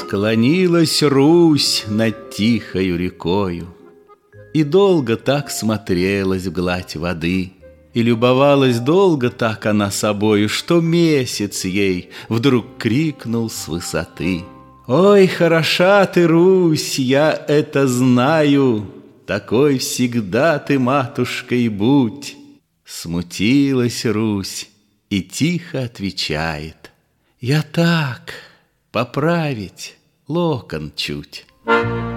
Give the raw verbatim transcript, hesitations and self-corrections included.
Склонилась Русь над тихою рекою, и долго так смотрелась в гладь воды, и любовалась долго так она собою, что месяц ей вдруг крикнул с высоты: «Ой, хороша ты, Русь, я это знаю, такой всегда ты, матушка, и будь». Смутилась Русь и тихо отвечает: «Я так, поправить локон чуть».